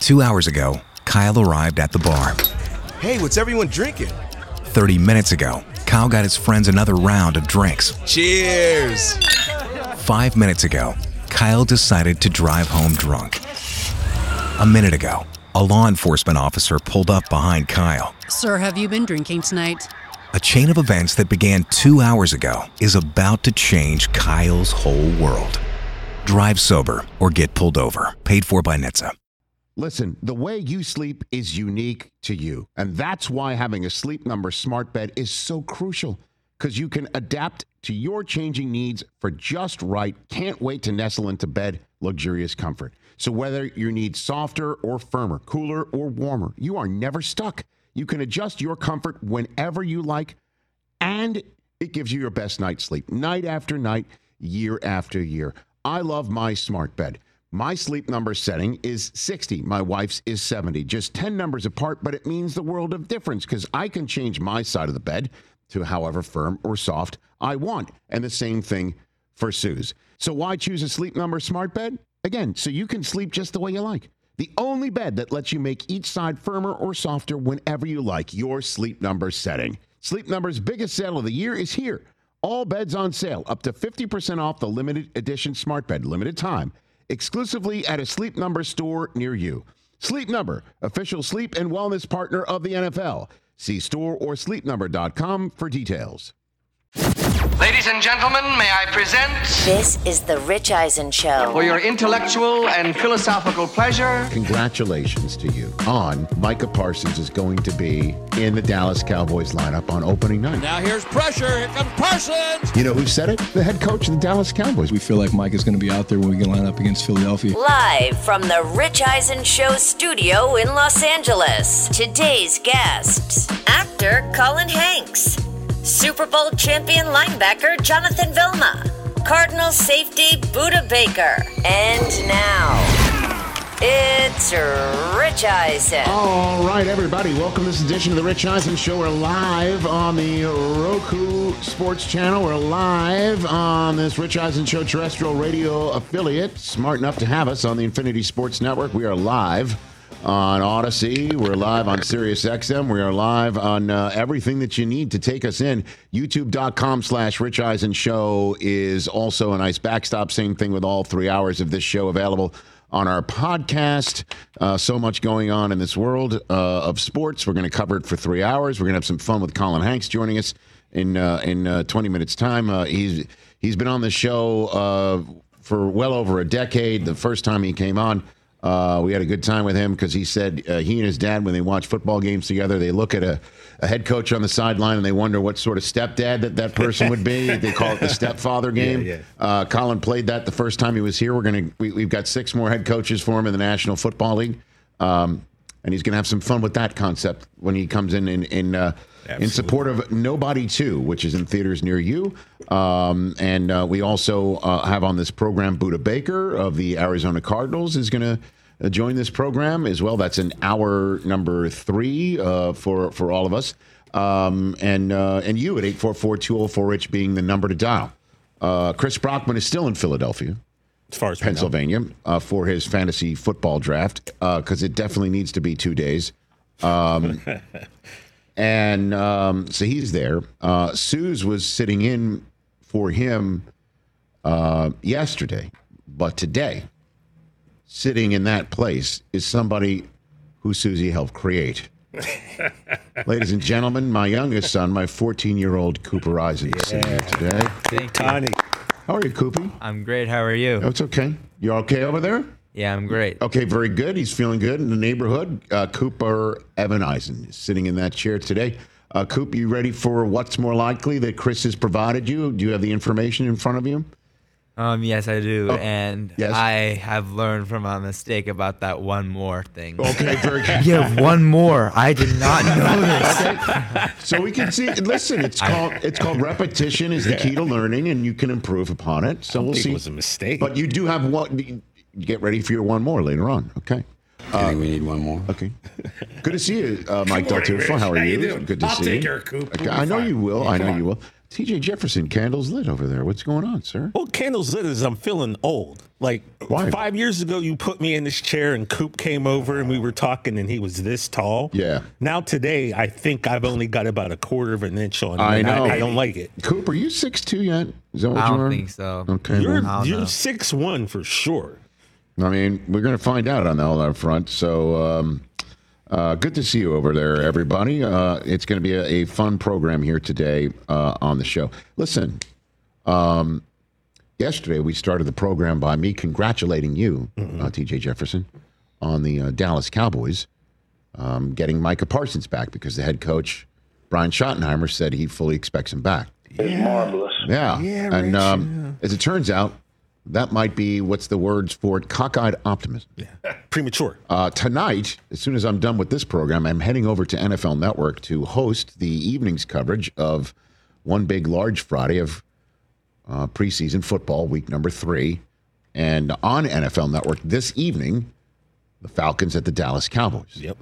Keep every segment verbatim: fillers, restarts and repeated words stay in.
Two hours ago, Kyle arrived at the bar. Hey, what's everyone drinking? thirty minutes ago, Kyle got his friends another round of drinks. Cheers! Five minutes ago, Kyle decided to drive home drunk. A minute ago, a law enforcement officer pulled up behind Kyle. Sir, have you been drinking tonight? A chain of events that began two hours ago is about to change Kyle's whole world. Drive sober or get pulled over. Paid for by N H T S A. Listen, the way you sleep is unique to you. And that's why having a Sleep Number smart bed is so crucial. Because you can adapt to your changing needs for just right. Can't wait to nestle into bed, luxurious comfort. So whether you need softer or firmer, cooler or warmer, you are never stuck. You can adjust your comfort whenever you like, and it gives you your best night's sleep, night after night, year after year. I love my smart bed. My Sleep Number setting is sixty. My wife's is seventy. Just ten numbers apart, but it means the world of difference because I can change my side of the bed to however firm or soft I want. And the same thing for Sue's. So why choose a Sleep Number smart bed? Again, so you can sleep just the way you like. The only bed that lets you make each side firmer or softer whenever you like. Your Sleep Number setting. Sleep Number's biggest sale of the year is here. All beds on sale, up to fifty percent off the limited edition smart bed, limited time, exclusively at a Sleep Number store near you. Sleep Number, official sleep and wellness partner of the N F L. See store or sleep number dot com for details. Ladies and gentlemen, may I present... This is The Rich Eisen Show. For your intellectual and philosophical pleasure... Congratulations to you on Micah Parsons is going to be in the Dallas Cowboys lineup on opening night. Now here's pressure. Here comes Parsons. You know who said it? The head coach of the Dallas Cowboys. We feel like Mike is going to be out there when we can line up against Philadelphia. Live from The Rich Eisen Show studio in Los Angeles. Today's guests, actor Colin Hanks, Super Bowl champion linebacker Jonathan Vilma, Cardinals safety Budda Baker, and now, it's Rich Eisen. All right, everybody, welcome to this edition of the Rich Eisen Show. We're live on the Roku Sports Channel. We're live on this Rich Eisen Show terrestrial radio affiliate. Smart enough to have us on the Infinity Sports Network. We are live on Odyssey. We're live on Sirius X M. We are live on uh, everything that you need to take us in. YouTube.com slash Rich Eisen Show is also a nice backstop. Same thing with all three hours of this show available on our podcast. Uh, so much going on in this world uh, of sports. We're going to cover it for three hours. We're going to have some fun with Colin Hanks joining us in uh, in uh, twenty minutes time. Uh, he's he's been on the show uh, for well over a decade. The first time he came on, Uh, we had a good time with him because he said uh, he and his dad, when they watch football games together, they look at a, a head coach on the sideline and they wonder what sort of stepdad that that person would be. They call it the stepfather game. Yeah, yeah. Uh, Colin played that the first time he was here. We're gonna we, we've got six more head coaches for him in the National Football League, um, and he's gonna have some fun with that concept when he comes in in in, uh, in support of Nobody two, which is in theaters near you. Um, and uh, we also uh, have on this program Budda Baker of the Arizona Cardinals is going to uh, join this program as well. That's an hour number three uh, for for all of us. Um, and uh, and you at eight four four, two oh four, Rich being the number to dial. Uh, Chris Brockman is still in Philadelphia, as far as Pennsylvania, uh, for his fantasy football draft because uh, it definitely needs to be two days. Um, and um, so he's there. Uh, Suze was sitting in for him uh, yesterday, but today, sitting in that place is somebody who Susie helped create. Ladies and gentlemen, my youngest son, my fourteen-year-old Cooper Eisen, is sitting here today. Big Tiny. How are you, Coopy? I'm great. How are you? Oh, it's okay. You okay over there? Yeah, I'm great. Okay, very good. He's feeling good in the neighborhood. Uh, Cooper Evan Eisen is sitting in that chair today. Uh, Coop, you ready for what's more likely that Chris has provided you? Do you have the information in front of you? Um, yes, I do. Oh, and yes. I have learned from my mistake about that one more thing. Okay, very good. Yeah, one more. I did not know this. Okay. So we can see. Listen, it's called it's called repetition is the key to learning, and you can improve upon it. So I we'll think see. It was a mistake. But you do have one. Get ready for your one more later on. Okay. I think we need one more. Okay. Good to see you, uh, Mike Del Tufo. How are How you? you doing? Good to I'll see take you. her, Coop. Okay. I know you will. I know you will. T J Jefferson, candles lit over there. What's going on, sir? Well, candles lit is I'm feeling old. Like Why? five years ago, you put me in this chair and Coop came over and we were talking and he was this tall. Yeah. Now today, I think I've only got about a quarter of an inch on. I know. I, I don't like it. Coop, are you six two yet? Is that what I you don't are? think so. Okay. You're well, you're six one for sure. I mean, we're going to find out on all that front. So, um, uh, good to see you over there, everybody. Uh, it's going to be a, a fun program here today uh, on the show. Listen, um, yesterday we started the program by me congratulating you, mm-hmm. uh, T J Jefferson, on the uh, Dallas Cowboys um, getting Micah Parsons back because the head coach, Brian Schottenheimer, said he fully expects him back. It's marvelous. Yeah. Yeah, and Rich, um, yeah. as it turns out, that might be, what's the words for it, cockeyed optimism. Yeah. Premature. Uh, tonight, as soon as I'm done with this program, I'm heading over to N F L Network to host the evening's coverage of One Big Large Friday of uh, preseason football, week number three. And on N F L Network this evening, the Falcons at the Dallas Cowboys. Yep.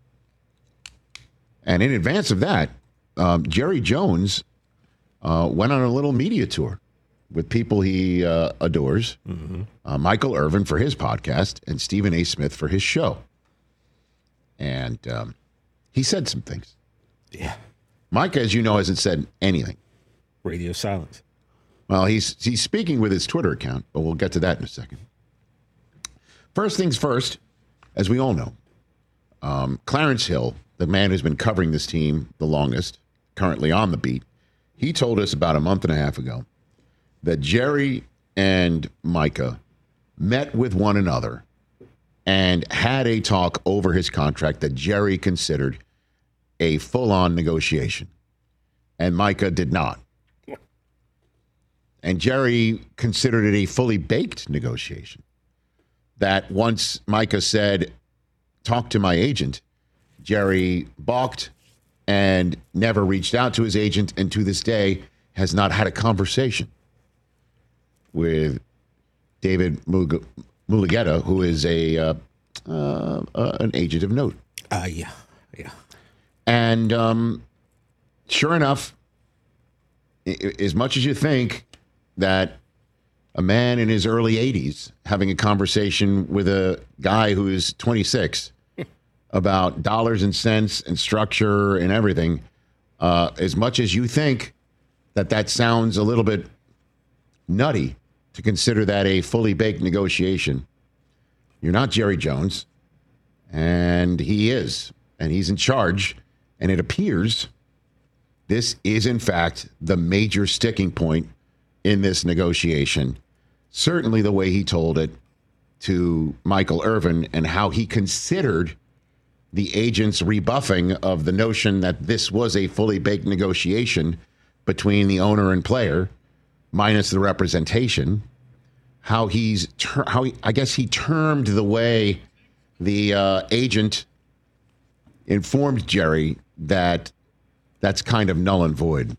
And in advance of that, um, Jerry Jones uh, went on a little media tour with people he uh, adores, mm-hmm. uh, Michael Irvin for his podcast and Stephen A. Smith for his show. And um, he said some things. Yeah. Mike, as you know, hasn't said anything. Radio silence. Well, he's he's speaking with his Twitter account, but we'll get to that in a second. First things first, as we all know, um, Clarence Hill, the man who's been covering this team the longest, currently on the beat, he told us about a month and a half ago that Jerry and Micah met with one another and had a talk over his contract that Jerry considered a full-on negotiation, and Micah did not. And Jerry considered it a fully baked negotiation. That once Micah said, talk to my agent, Jerry balked and never reached out to his agent, and to this day has not had a conversation with David Mulugheta, who is a uh, uh, uh, an agent of note. Uh, yeah, yeah. And um, sure enough, I- as much as you think that a man in his early eighties having a conversation with a guy who is twenty-six about dollars and cents and structure and everything, uh, as much as you think that that sounds a little bit nutty to consider that a fully baked negotiation, you're not Jerry Jones, and he is, and he's in charge, and it appears this is, in fact, the major sticking point in this negotiation. Certainly the way he told it to Michael Irvin and how he considered the agent's rebuffing of the notion that this was a fully baked negotiation between the owner and player, minus the representation. How he's, ter- how he, I guess he termed the way the uh, agent informed Jerry that that's kind of null and void.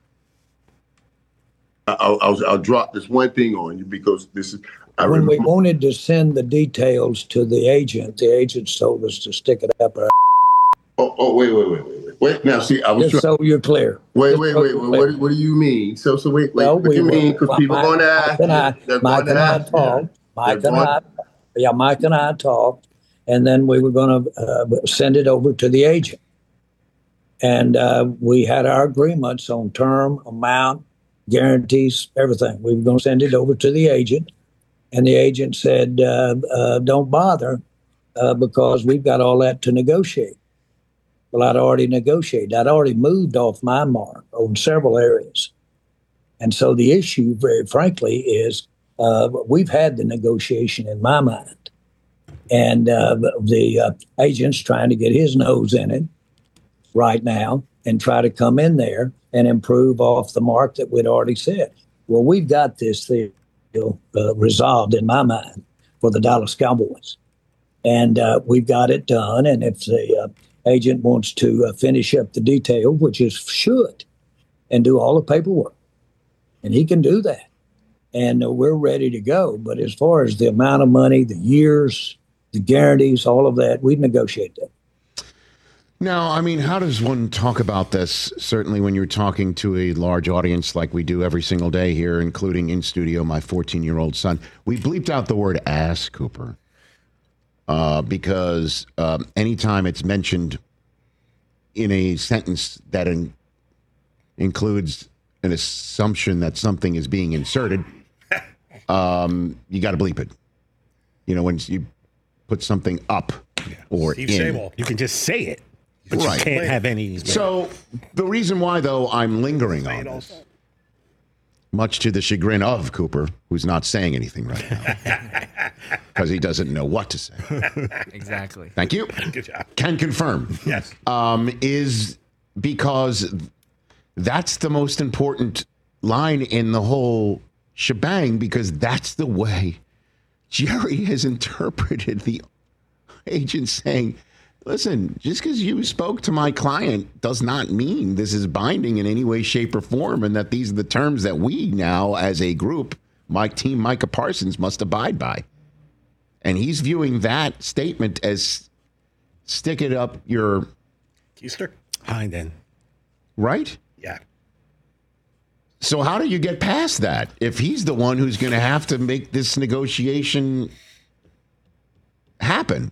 I'll, I'll, I'll drop this one thing on you because this is. I when remember, we wanted to send the details to the agent, the agent told us to stick it up our. Oh, oh wait, wait, wait, wait, wait. Wait, now see, I was Just trying, so you're clear. Wait, Just wait, so wait, you're wait. clear. What, what do you mean? So, so wait, wait. Well, what do we you were- mean? Because people Mike- going to ask. Mike and I, they're Mike going and to I ask. talked. Mike They're and going- I, yeah, Mike and I talked, and then we were going to uh, send it over to the agent. And uh, we had our agreements on term, amount, guarantees, everything. We were going to send it over to the agent, and the agent said, uh, uh, "Don't bother, uh, because we've got all that to negotiate." Well, I'd already negotiated. I'd already moved off my mark on several areas. And so the issue, very frankly, is uh, we've had the negotiation in my mind. And uh, the uh, agent's trying to get his nose in it right now and try to come in there and improve off the mark that we'd already set. Well, we've got this thing uh, resolved in my mind for the Dallas Cowboys. And uh, we've got it done. And if the uh, agent wants to uh, finish up the detail, which is should, and do all the paperwork, and he can do that. And uh, we're ready to go. But as far as the amount of money, the years, the guarantees, all of that, we've negotiated that. Now, I mean, how does one talk about this? Certainly when you're talking to a large audience like we do every single day here, including in studio, my fourteen-year-old son. We bleeped out the word ass, Cooper, uh, because um, anytime it's mentioned in a sentence that in, includes an assumption that something is being inserted, um, you got to bleep it. You know, when you put something up yeah. or Steve in. Sable. You can just say it. But right. you can't have any. So the reason why, though, I'm lingering on this, much to the chagrin of Cooper, who's not saying anything right now, because he doesn't know what to say. Exactly. Thank you. Good job. Can confirm. Yes. Um, is because that's the most important line in the whole shebang, because that's the way Jerry has interpreted the agent saying, listen, just because you spoke to my client does not mean this is binding in any way, shape, or form, and that these are the terms that we now, as a group, my team, Micah Parsons, must abide by. And he's viewing that statement as stick it up your... Keister? Hind end. Right? Yeah. So how do you get past that if he's the one who's going to have to make this negotiation happen?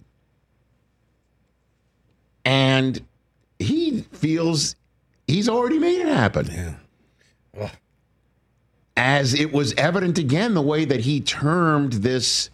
And he feels he's already made it happen. Yeah. Oh. As it was evident again, the way that he termed this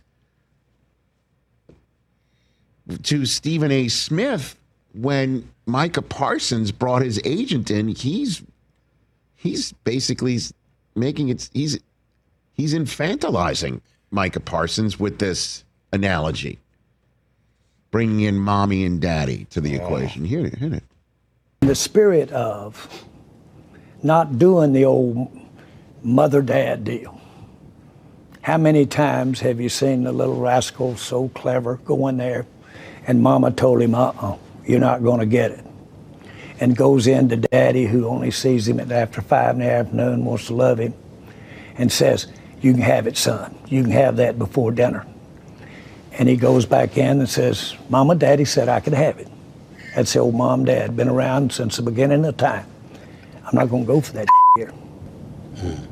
to Stephen A. Smith when Micah Parsons brought his agent in, he's he's basically making it, he's, he's infantilizing Micah Parsons with this analogy. Bringing in mommy and daddy to the oh. equation. Here, hit it. In the spirit of not doing the old mother-dad deal. How many times have you seen the little rascal so clever go in there and mama told him, uh-uh, you're not going to get it. And goes in to daddy, who only sees him after five in the afternoon, wants to love him, and says, you can have it, son. You can have that before dinner. And he goes back in and says, Mama, Daddy said I could have it. That's the old mom, dad, been around since the beginning of time. I'm not going to go for that here. Hmm.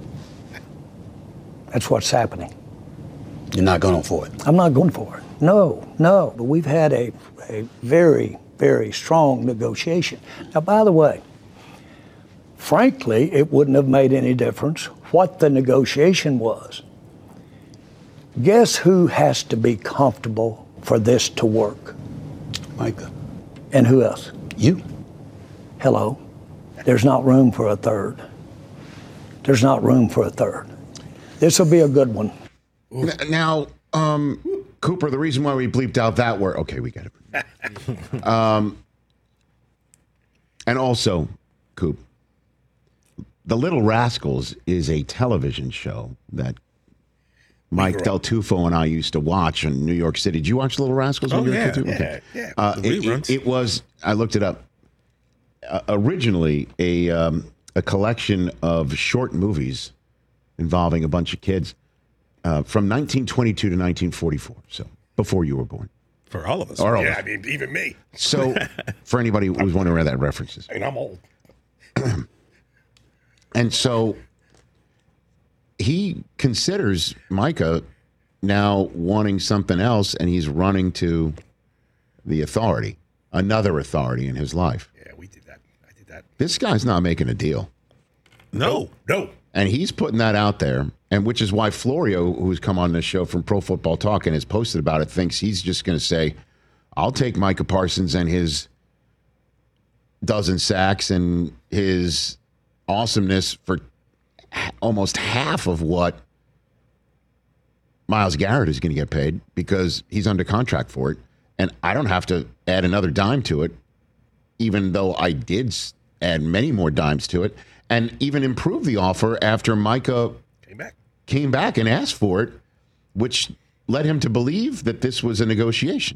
That's what's happening. You're not going for it? I'm not going for it. No, no. But we've had a, a very, very strong negotiation. Now, by the way, frankly, it wouldn't have made any difference what the negotiation was. Guess who has to be comfortable for this to work? Micah. And who else? You. Hello. There's not room for a third. There's not room for a third. This will be a good one. Now, um, Cooper, the reason why we bleeped out that word, okay, we got it. um, and also, Coop, The Little Rascals is a television show that Mike Del Tufo and I used to watch in New York City. Did you watch Little Rascals? Oh, when you yeah, were kid too? yeah, okay. yeah. Uh, The it, it, it was, I looked it up, uh, originally a, um, a collection of short movies involving a bunch of kids uh, from nineteen twenty-two to nineteen forty-four, so before you were born. For all of us. Or all yeah, of us. I mean, even me. So, for anybody who was wondering where that reference is. I mean, I'm old. And so he considers Micah now wanting something else, and he's running to the authority, another authority in his life. Yeah, we did that. I did that. This guy's not making a deal. No, no. And he's putting that out there, and which is why Florio, who's come on this show from Pro Football Talk and has posted about it, thinks he's just going to say, I'll take Micah Parsons and his dozen sacks and his awesomeness for almost half of what Myles Garrett is going to get paid because he's under contract for it. And I don't have to add another dime to it, even though I did add many more dimes to it and even improve the offer after Micah came back, came back and asked for it, which led him to believe that this was a negotiation.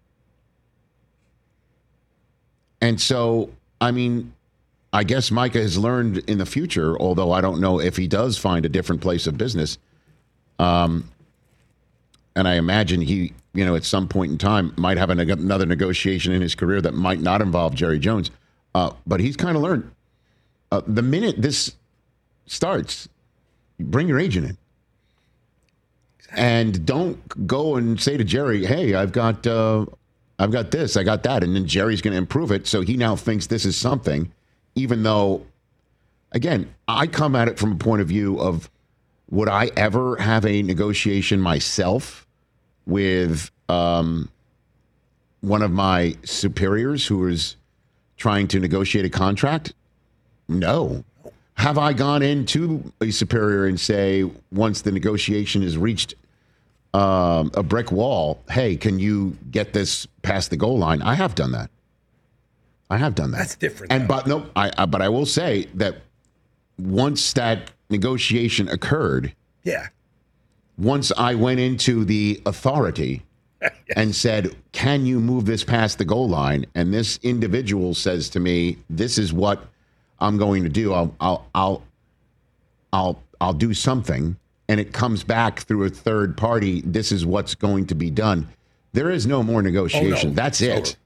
And so, I mean, I guess Micah has learned in the future, although I don't know if he does find a different place of business, um, and I imagine he, you know, at some point in time might have an, another negotiation in his career that might not involve Jerry Jones. Uh, but he's kind of learned uh, the minute this starts, bring your agent in. Exactly. And don't go and say to Jerry, hey, I've got, uh, I've got this, I got that. And then Jerry's going to improve it. So he now thinks this is something, even though, again, I come at it from a point of view of, would I ever have a negotiation myself with um, one of my superiors who is trying to negotiate a contract? No. Have I gone into a superior and say, once the negotiation has reached um, a brick wall, hey, can you get this past the goal line? I have done that. I have done that. That's different. And though. but no, I, I but I will say that once that negotiation occurred, yeah. Once I went into the authority yes. and said, can you move this past the goal line? And this individual says to me, this is what I'm going to do. I'll, I'll, I'll, I'll, I'll do something. And it comes back through a third party. This is what's going to be done. There is no more negotiation. Oh, no. That's it. Over.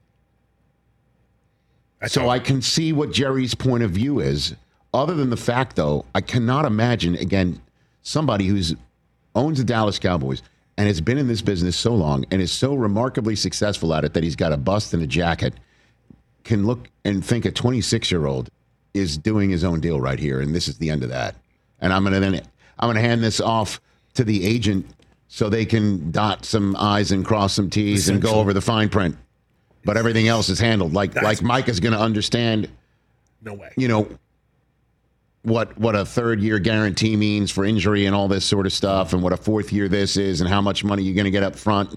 That's so over. I can see what Jerry's point of view is. Other than the fact, though, I cannot imagine, again, somebody who's owns the Dallas Cowboys and has been in this business so long and is so remarkably successful at it that he's got a bust and a jacket, can look and think a twenty-six-year-old is doing his own deal right here, and this is the end of that. And I'm going to then I'm going to hand this off to the agent so they can dot some I's and cross some T's and go over the fine print. But everything else is handled. Like That's like Mike is going to understand. No way. You know, what what a third year guarantee means for injury and all this sort of stuff, and what a fourth year this is, and how much money you're going to get up front.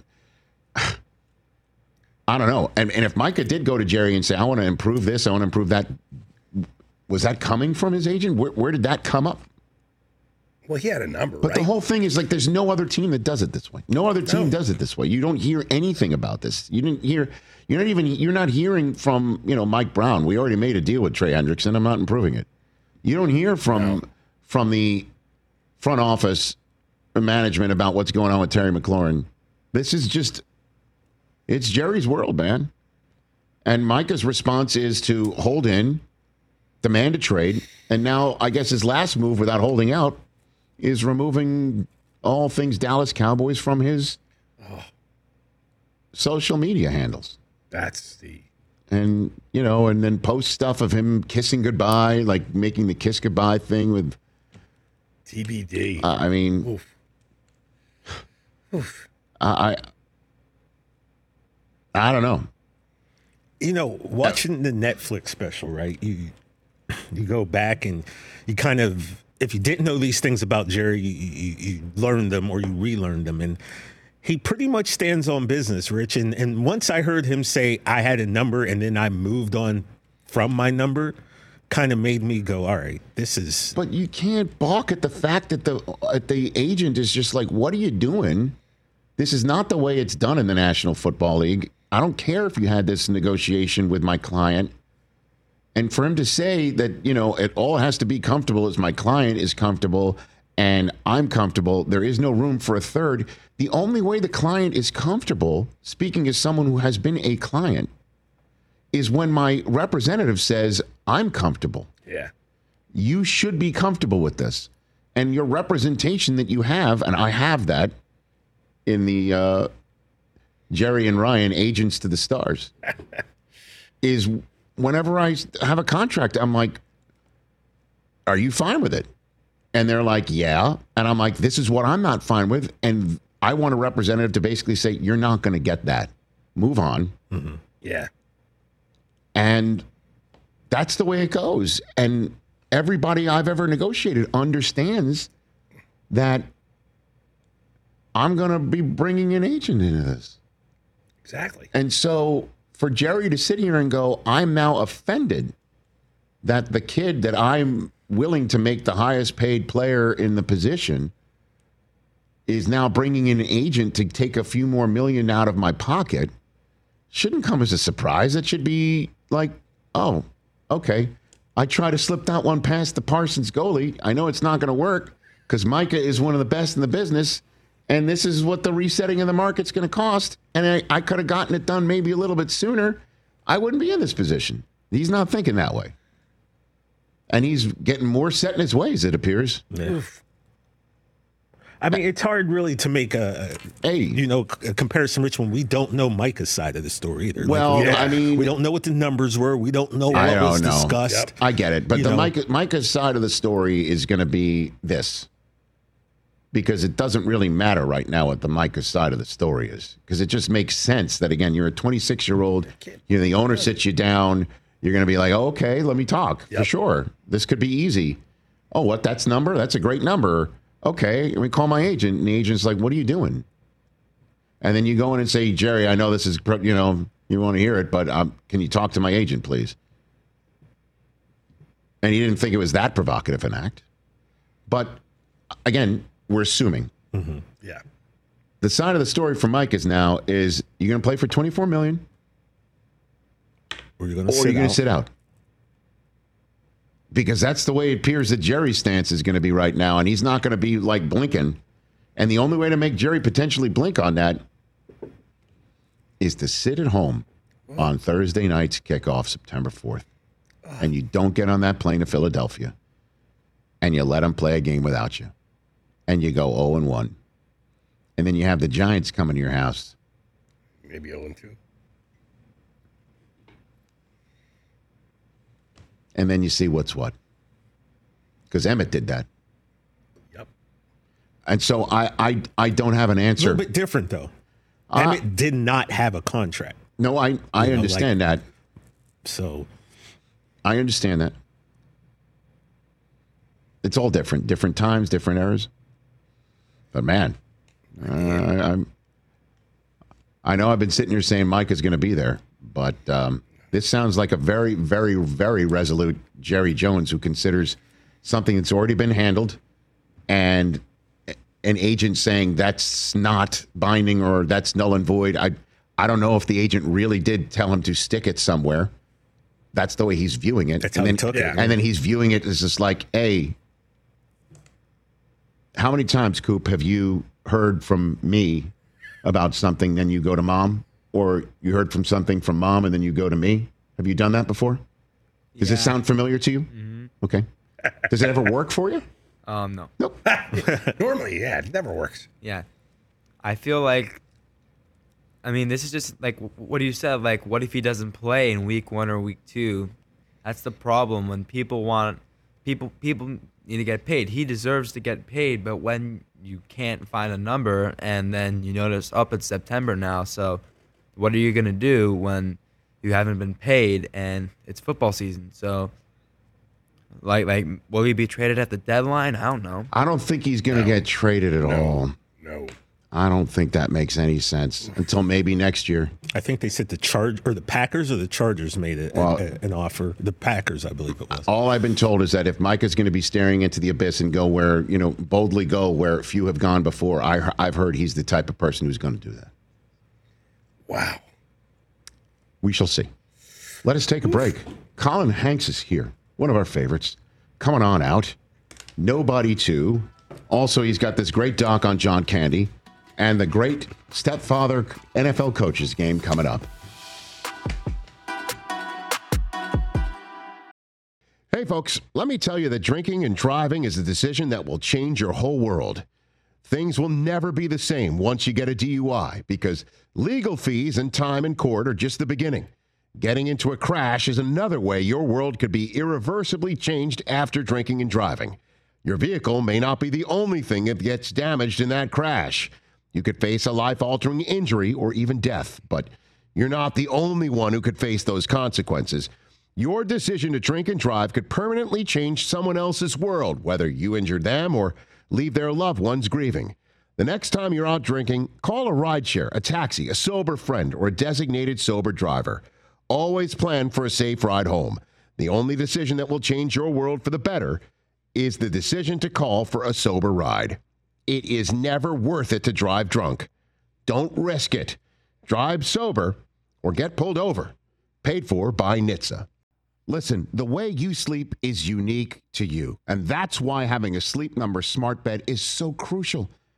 I don't know. And and if Micah did go to Jerry and say, I want to improve this, I want to improve that, was that coming from his agent? Where, where did that come up? Well, he had a number, but right? the whole thing is like, there's no other team that does it this way. No other team no. does it this way. You don't hear anything about this. You didn't hear. You're not even. You're not hearing from you know Mike Brown. We already made a deal with Trey Hendrickson. I'm not improving it. You don't hear from no. from the front office or management about what's going on with Terry McLaurin. This is just, it's Jerry's world, man. And Micah's response is to hold in, demand a trade, and now I guess his last move without holding out is removing all things Dallas Cowboys from his oh. social media handles. That's the... And, you know, and then post stuff of him kissing goodbye, like making the kiss goodbye thing with T B D. Uh, I mean, Oof. Oof. I, I, I don't know. You know, watching the Netflix special, right? You, you go back and you kind of, if you didn't know these things about Jerry, you, you, you learned them or you relearned them, and he pretty much stands on business, Rich. And, and once I heard him say I had a number and then I moved on from my number, kind of made me go, all right, this is... But you can't balk at the fact that the, uh, the agent is just like, what are you doing? This is not the way it's done in the National Football League. I don't care if you had this negotiation with my client. And for him to say that, you know, it all has to be comfortable as my client is comfortable and I'm comfortable, there is no room for a third. The only way the client is comfortable, speaking as someone who has been a client, is when my representative says, I'm comfortable. Yeah. You should be comfortable with this. And your representation that you have, and I have that in the uh, Jerry and Ryan Agents to the Stars, is whenever I have a contract, I'm like, are you fine with it? And they're like, yeah. And I'm like, this is what I'm not fine with. And I want a representative to basically say, you're not going to get that. Move on. Mm-hmm. Yeah. And that's the way it goes. And everybody I've ever negotiated understands that I'm going to be bringing an agent into this. Exactly. And so for Jerry to sit here and go, I'm now offended that the kid that I'm willing to make the highest paid player in the position is now bringing in an agent to take a few more million out of my pocket, shouldn't come as a surprise. It should be like, oh, okay. I try to slip that one past the Parsons goalie. I know it's not going to work because Micah is one of the best in the business, And this is what the resetting of the market's going to cost. And I, I could have gotten it done maybe a little bit sooner. I wouldn't be in this position. He's not thinking that way. And he's getting more set in his ways, it appears. Yeah. I mean, it's hard really to make a, hey, you know, a comparison, Rich, when we don't know Micah's side of the story either. Well, like we, I mean, we don't know what the numbers were. We don't know what I don't was know. discussed. Yep. I get it. But you the know? Micah, Micah's side of the story is going to be this. Because it doesn't really matter right now what the Micah side of the story is. Because it just makes sense that, again, you're a twenty-six-year-old. You know, the owner sits you down. You're going to be like, oh, okay, let me talk. Yep. For sure. This could be easy. Oh, what? That's number? That's a great number. Okay, let me call my agent. And the agent's like, what are you doing? And then you go in and say, Jerry, I know this is, you know, you want to hear it, but um, can you talk to my agent, please? And he didn't think it was that provocative an act. But, again, we're assuming. Mm-hmm. Yeah. The side of the story for Mike is now is you're going to play for twenty-four million dollars or you're going to sit, sit, sit out. Because that's the way it appears that Jerry's stance is going to be right now, and he's not going to be like blinking. And the only way to make Jerry potentially blink on that is to sit at home on Thursday night's kickoff, September fourth, and you don't get on that plane to Philadelphia, and you let him play a game without you. And you go oh and one. And then you have the Giants coming to your house. Maybe oh and two. And then you see what's what. Because Emmett did that. Yep. And so I, I, I don't have an answer. A little bit different, though. Uh, Emmett did not have a contract. No, I, I know, understand like, that. So. I understand that. It's all different. Different times, different eras. But man, uh, I, I'm. I know I've been sitting here saying Mike is going to be there, but um, this sounds like a very, very, very resolute Jerry Jones who considers something that's already been handled, and an agent saying that's not binding or that's null and void. I, I don't know if the agent really did tell him to stick it somewhere. That's the way he's viewing it. That's and how then, he took it. And then he's viewing it as just like, hey. How many times, Coop, have you heard from me about something, then you go to mom? Or you heard from something from mom and then you go to me? Have you done that before? Does yeah. this sound familiar to you? Mm-hmm. Okay. Does it ever work for you? Um, no. Nope. Normally, yeah, it never works. Yeah. I feel like, I mean, this is just like what you said. Like, what if he doesn't play in week one or week two? That's the problem when people want, people, people, need to get paid. He deserves to get paid, but when you can't find a number and then you notice, up oh, it's September now, so what are you going to do when you haven't been paid and it's football season? So, like, like will he be traded at the deadline? I don't know. I don't think he's going to no. get traded at no. all. No. I don't think that makes any sense until maybe next year. I think they said the Charge or the Packers or the Chargers made it well, a, a, an offer. The Packers, I believe it was. All I've been told is that if Micah's going to be staring into the abyss and go where, you know, boldly go where few have gone before, I, I've heard he's the type of person who's going to do that. Wow. We shall see. Let us take a break. Colin Hanks is here, one of our favorites, coming on out. Nobody to. Also, he's got this great doc on John Candy. And the great stepfather N F L coaches game coming up. Hey, folks, let me tell you that drinking and driving is a decision that will change your whole world. Things will never be the same once you get a D U I because legal fees and time in court are just the beginning. Getting into a crash is another way your world could be irreversibly changed after drinking and driving. Your vehicle may not be the only thing that gets damaged in that crash. You could face a life-altering injury or even death, but you're not the only one who could face those consequences. Your decision to drink and drive could permanently change someone else's world, whether you injured them or leave their loved ones grieving. The next time you're out drinking, call a rideshare, a taxi, a sober friend, or a designated sober driver. Always plan for a safe ride home. The only decision that will change your world for the better is the decision to call for a sober ride. It is never worth it to drive drunk. Don't risk it. Drive sober or get pulled over. Paid for by N H T S A. Listen, the way you sleep is unique to you, and that's why having a Sleep Number smart bed is so crucial.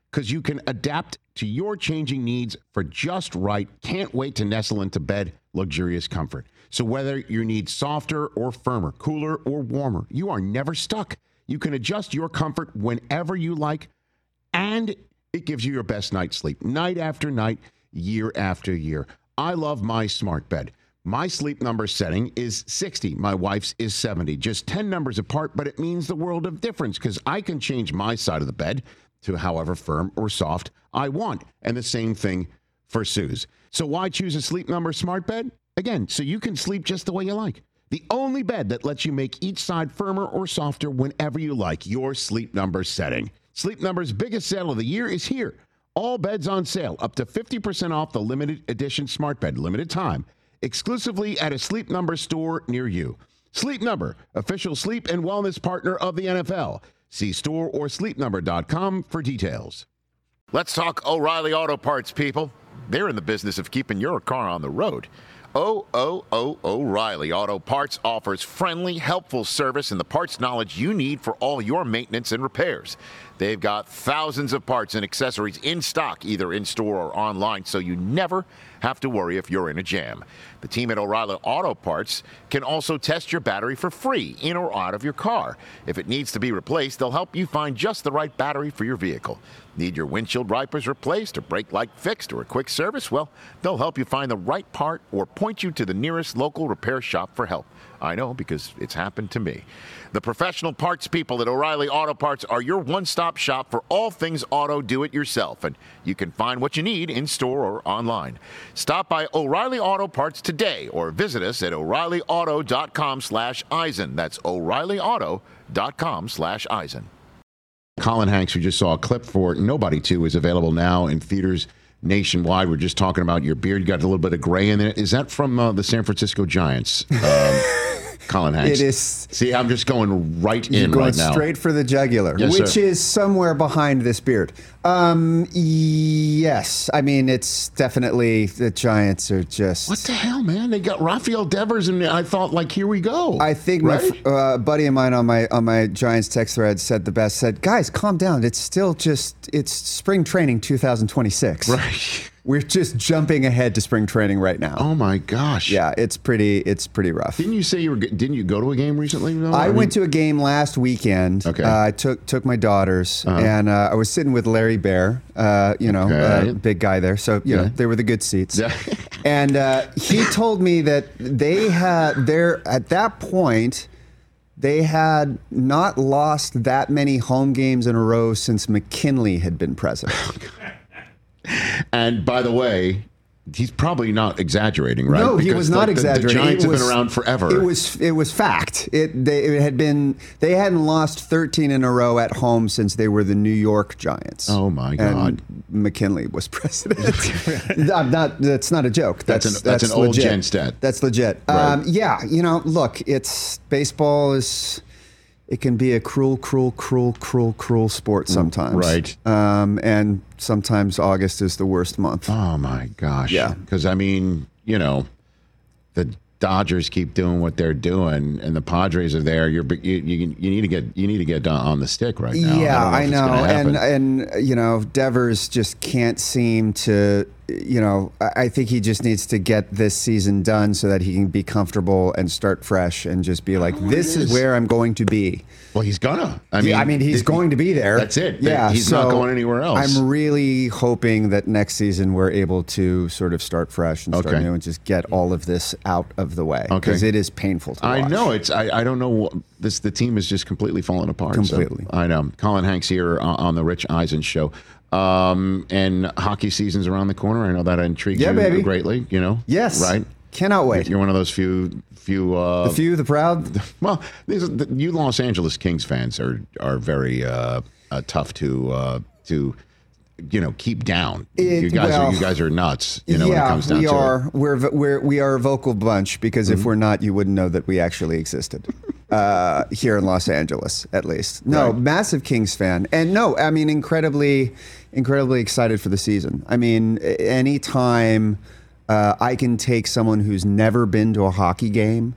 because you can adapt to your changing needs for just right. Can't wait to nestle into bed, luxurious comfort. So whether you need softer or firmer, cooler or warmer, you are never stuck. You can adjust your comfort whenever you like, and it gives you your best night's sleep, night after night, year after year. I love my smart bed. My sleep number setting is sixty. My wife's is seventy. Just ten numbers apart, but it means the world of difference because I can change my side of the bed to however firm or soft I want. And the same thing for Sue's. So why choose a sleep number smart bed? Again, so you can sleep just the way you like. The only bed that lets you make each side firmer or softer whenever you like. Your sleep number setting. Sleep Number's biggest sale of the year is here. All beds on sale, up to fifty percent off the limited edition smart bed, limited time, exclusively at a Sleep Number store near you. Sleep Number, official sleep and wellness partner of the N F L. See store or sleep number dot com for details. Let's talk O'Reilly Auto Parts, people. They're in the business of keeping your car on the road. O O O O'Reilly Auto Parts offers friendly, helpful service and the parts knowledge you need for all your maintenance and repairs. They've got thousands of parts and accessories in stock, either in-store or online, so you never have to worry if you're in a jam. The team at O'Reilly Auto Parts can also test your battery for free, in or out of your car. If it needs to be replaced, they'll help you find just the right battery for your vehicle. Need your windshield wipers replaced or brake light fixed or a quick service? Well, they'll help you find the right part or point you to the nearest local repair shop for help. I know, because it's happened to me. The professional parts people at O'Reilly Auto Parts are your one-stop shop for all things auto do-it-yourself, and you can find what you need in-store or online. Stop by O'Reilly Auto Parts today or visit us at o'reilly auto dot com slash eisen. That's o'reilly auto dot com slash eisen. Colin Hanks, we just saw a clip for Nobody two, is available now in theaters nationwide. We're just talking about your beard. You got a little bit of gray in it. Is that from uh, the San Francisco Giants? Um, Colin Hanks. It is. See, I'm just going right You're in going right now. straight for the jugular, Yes, which sir. is somewhere behind this beard. Um, yes. I mean, it's definitely, the Giants are just... What the hell, man? They got Rafael Devers, and I thought, like, here we go. I think right? my uh, buddy of mine on my on my Giants text thread said the best, said, guys, calm down. It's still just, it's spring training two thousand twenty-six. Right. We're just jumping ahead to spring training right now. Oh my gosh! Yeah, it's pretty. It's pretty rough. Didn't you say you were? Didn't you go to a game recently? No? I, I mean, went to a game last weekend. Okay. Uh, I took took my daughters, Uh-huh. and uh, I was sitting with Larry Bear. Uh, you know, Okay. uh, big guy there. So you Yeah. know, they were the good seats. Yeah. And uh, he told me that they had there at that point. They had not lost that many home games in a row since McKinley had been president. And by the way, he's probably not exaggerating, right? No, he Because was not the, the- exaggerating. The Giants It was- have been around forever. It was it was fact. It they it had been they hadn't lost thirteen in a row at home since they were the New York Giants. Oh my God! And McKinley was president. I'm not. That's not a joke. That's That's an- that's an old legit. gen stat. That's legit. Right. Um, yeah, you know, look, it's baseball is. It can be a cruel, cruel, cruel, cruel, cruel sport sometimes. Right. Um, and sometimes August is the worst month. Oh my gosh! Yeah. Because I mean, you know, the Dodgers keep doing what they're doing, and the Padres are there. You're you, you, you need to get you need to get on the stick right now. Yeah, I, I, don't know. know, if it's and gonna happen. and you know, Devers just can't seem to. You know, I I think he just needs to get this season done so that he can be comfortable and start fresh and just be like, Oh, this it is is. where I'm going to be. Well, he's gonna. I I mean, mean, I mean, he's it- going to be there. That's it. Yeah, He's not so going anywhere else. I'm really hoping that next season we're able to sort of start fresh and start Okay. new and just get all of this out of the way Okay. because it is painful to watch. I know it's. I, I don't know. What, this the team is just completely falling apart. so Completely. I know. Colin Hanks here on, on the Rich Eisen show. Um, and hockey season's around the corner. I know that intrigues Yeah, you baby. greatly. You know. Yes. Right. Cannot wait. You're one of those few. Few. Uh, The few, the proud. Well, these are, the, you Los Angeles Kings fans are are very uh, uh, tough to uh, to you know keep down. It- you guys well, are you guys are nuts. You know when it yeah, comes down we to are. it. Mm-hmm. We're v- we're we are a vocal bunch because if we're not, you wouldn't know that we actually existed uh, here in Los Angeles, at least. No, Right. massive Kings fan, and no, I mean incredibly, incredibly excited for the season. I mean, anytime uh, I can take someone who's never been to a hockey game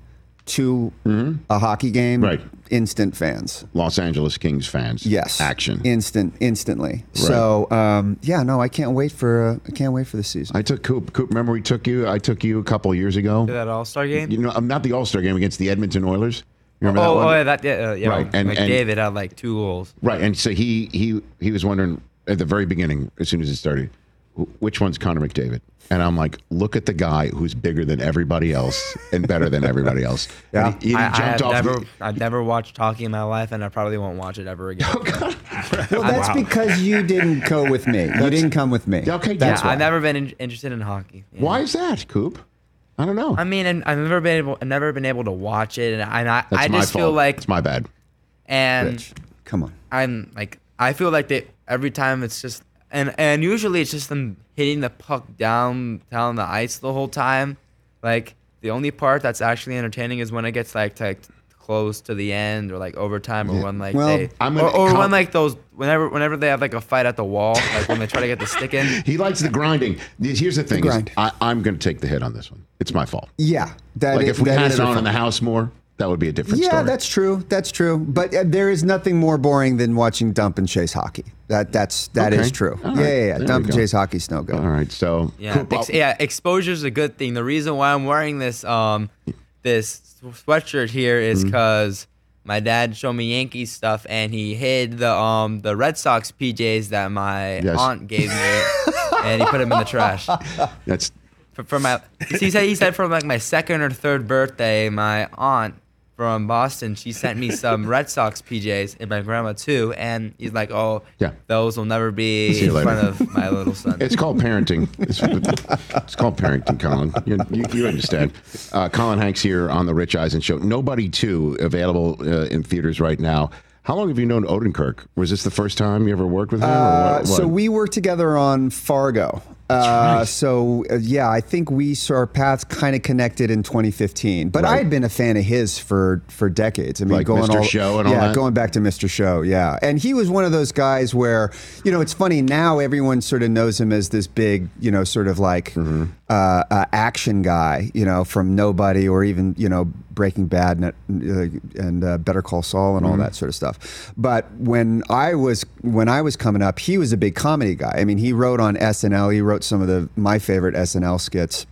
to Mm-hmm. a hockey game, Right. instant fans. Los Angeles Kings fans. Yes. Action. Instant, instantly. So, um, yeah, no, I can't wait for uh, I can't wait for the season. I took Coop. Coop, remember we took you? I took you a couple of years ago. To that All-Star game? You know, I'm not the All-Star game against the Edmonton Oilers. You remember oh, that one? oh, yeah, that, yeah, uh, yeah. Right, and- and- McDavid had like two goals. Right, and so he he he was wondering at the very beginning, as soon as it started, wh- which one's Connor McDavid? And I'm like, look at the guy who's bigger than everybody else and better than everybody else. Yeah. And he, he I, I jumped have off. never, the- I've never watched hockey in my life, and I probably won't watch it ever again. Oh, God. Well, that's Wow. because you didn't go with me. You didn't come with me. Okay, that's yeah, why. I've never been in, interested in hockey. Yeah. Why is that, Coop? I don't know. I mean, and I've never been able, I've never been able to watch it, and I, and I, That's I my just fault. feel like, It's my bad. and Rich, come on. I'm like, I feel like they every time it's just, and and usually it's just them hitting the puck down down the ice the whole time. Like the only part that's actually entertaining is when it gets like to, like, close to the end or like overtime or Yeah. when like Well, they I'm or, gonna or com- when like those whenever whenever they have like a fight at the wall, like when they try to get the stick in. He likes the grinding. Here's the thing: is grind. I, I'm going to take the hit on this one. It's my fault. Yeah, that Like is- if we that had is it your on in fault. the house more, that would be a different Yeah, story. that's true. That's true. But uh, there is nothing more boring than watching dump and chase hockey. That that's that is Okay. true. All Yeah, right. yeah, yeah. There Dump we and go. chase hockey's no good. All right. So Yeah, Coop, ex- I'll- yeah. Exposure is a good thing. The reason why I'm wearing this um this sweatshirt here is Mm-hmm. because my dad showed me Yankees stuff, and he hid the um the Red Sox P Js that my Yes. aunt gave me, and he put them in the trash. that's For, for my he said he said for like my second or third birthday, my aunt from Boston, she sent me some Red Sox P Js, and my grandma too, and he's like, oh, Yeah. those will never be See you in later. front of my little son. It's called parenting. It's, it's called parenting, Colin. You, you, you understand. Uh, Colin Hanks here on the Rich Eisen Show. Nobody two available uh, in theaters right now. How long have you known Odenkirk? Was this the first time you ever worked with him? or Uh, what, so what? we worked together on Fargo. Uh, so uh, yeah, I think we saw our paths kind of connected in twenty fifteen. But I Right. had been a fan of his for for decades. I mean, Like going Mister all, Show and all yeah, that? going back to Mister Show, yeah. And he was one of those guys where, you know, it's funny now everyone sort of knows him as this big, you know, sort of like Mm-hmm. uh, uh, action guy, you know, from Nobody or even you know Breaking Bad and, uh, and uh, Better Call Saul and all Mm-hmm. that sort of stuff. But when I was when I was coming up, he was a big comedy guy. I mean, he wrote on S N L. He wrote some of the my favorite S N L skits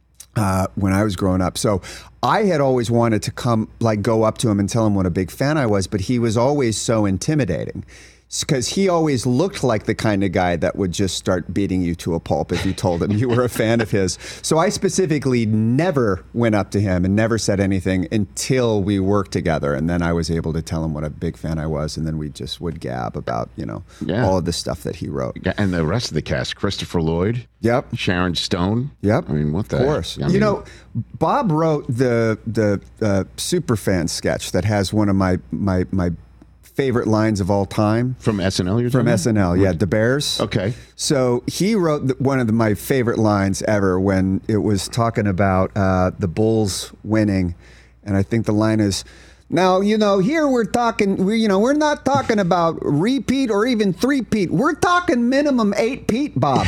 uh, when I was growing up. So I had always wanted to come, like, go up to him and tell him what a big fan I was, but he was always so intimidating. Because he always looked like the kind of guy that would just start beating you to a pulp if you told him you were a fan of his. So I specifically never went up to him and never said anything until we worked together. And then I was able to tell him what a big fan I was. And then we just would gab about, you know, Yeah. all of the stuff that he wrote. Yeah, and the rest of the cast: Christopher Lloyd. Yep. Sharon Stone. Yep. I mean, what the? Of course. I you mean, know, Bob wrote the the uh, Superfan sketch that has one of my my my favorite lines of all time from S N L. You're from talking S N L. Yeah, the Bears. Okay. So he wrote the, one of the, my favorite lines ever when it was talking about uh, the Bulls winning, and I think the line is, "Now, you know, here we're talking, we, you know, we're not talking about repeat or even three-peat. We're talking minimum eight-peat, Bob."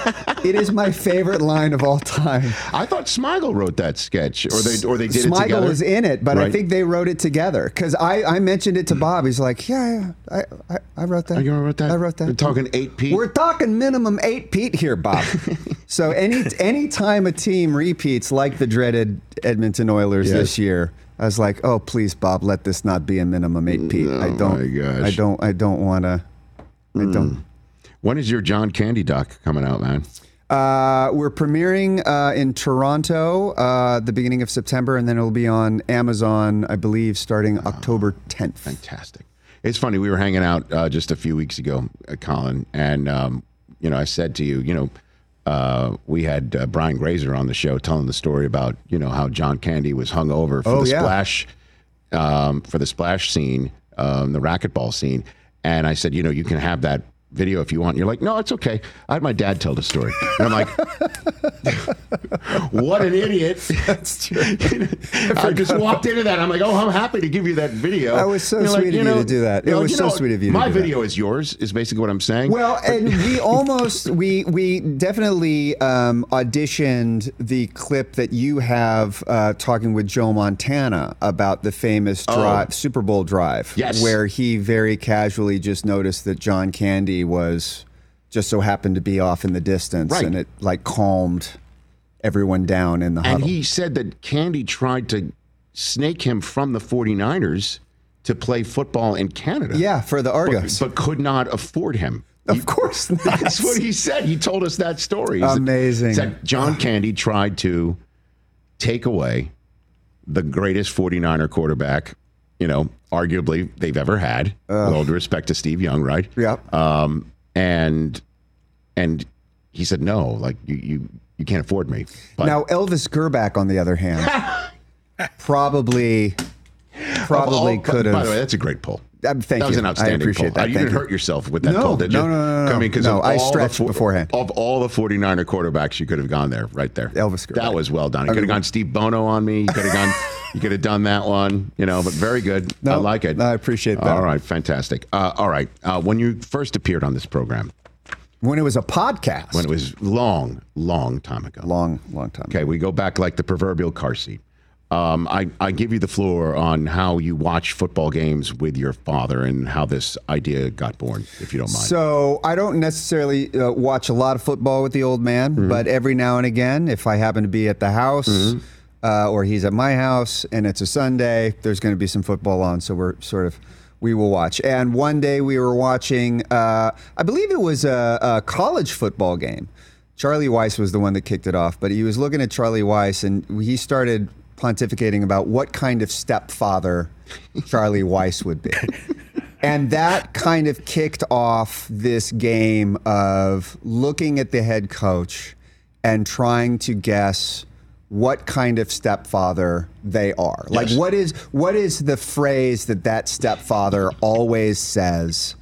It is my favorite line of all time. I thought Smigel wrote that sketch, or they or they did Smigel it together. was in it, but I Right. think they wrote it together because I, I mentioned it to Bob. He's like, "Yeah, yeah I, I I wrote that. Oh, you wrote that? I wrote that. We're talking eight Pete. We're talking minimum eight Pete here, Bob." So any any time a team repeats like the dreaded Edmonton Oilers Yes. this year, I was like, "Oh, please, Bob, let this not be a minimum eight Pete. I Oh, don't. my gosh. I don't. I don't want to. I don't." When is your John Candy doc coming out, man? Uh, we're premiering uh, in Toronto uh, the beginning of September, and then it'll be on Amazon, I believe, starting October tenth. Fantastic. It's funny. We were hanging out uh, just a few weeks ago, uh, Colin, and um, you know, I said to you, you know, uh, we had uh, Brian Grazer on the show telling the story about you know how John Candy was hung over for Oh, the yeah. splash, um, for the splash scene, um, the racquetball scene, and I said, you know, you can have that video if you want. You're like, no, it's okay. I had my dad tell the story. And I'm like, what an idiot. That's true. I just walked into that. I'm like, oh, I'm happy to give you that video. That was so You're sweet like, of you you know, to do that. It you know, was you so know, sweet of you to My do that. video is yours, is basically what I'm saying. Well, and we almost, we we definitely um, auditioned the clip that you have uh, talking with Joe Montana about the famous drive, Oh. Super Bowl drive. Yes. Where he very casually just noticed that John Candy was just so happened to be off in the distance. Right. And it like calmed everyone down in the huddle. And he said that Candy tried to snake him from the 49ers to play football in Canada. Yeah, for the Argos. But, but could not afford him. Of He- course not. That's what he said. He told us that story. He said- Amazing. He said John Candy tried to take away the greatest 49er quarterback, you know, arguably they've ever had, Ugh. with all due respect to Steve Young, right? Yeah. Um, and and he said, no, like, you, you, you can't afford me. But Now, Elvis Gerback, on the other hand, probably probably Of all- could have. By the way, that's a great pull. Um, thank that was you. an outstanding I appreciate pull. that. You Thank didn't you. hurt yourself with that No, pull, did you? no, no, no, no, I mean, 'cause no, of I all the stretched fo- beforehand. Of all the 49er quarterbacks, you could have gone there, right there. Elvis Gerback. That was well done. You I could have mean- gone Steve Bono on me. You could have gone. You could have done that one. You know, but very good. I No, like it. I appreciate that. All right, fantastic. Uh, all right, uh, when you first appeared on this program, When it was a podcast. when it was long, long time ago. long, long time. Okay, we go back like the proverbial car seat. Um, I, I give you the floor on how you watch football games with your father and how this idea got born, if you don't mind. So I don't necessarily uh, watch a lot of football with the old man, Mm-hmm. but every now and again, if I happen to be at the house Mm-hmm. uh, or he's at my house and it's a Sunday, there's going to be some football on. So we're sort of we will watch. And one day we were watching, uh, I believe it was a, a college football game. Charlie Weiss was the one that kicked it off, but he was looking at Charlie Weiss and he started pontificating about what kind of stepfather Charlie Weiss would be. And that kind of kicked off this game of looking at the head coach and trying to guess what kind of stepfather they are. Like, Yes. what is what is the phrase that that stepfather always says?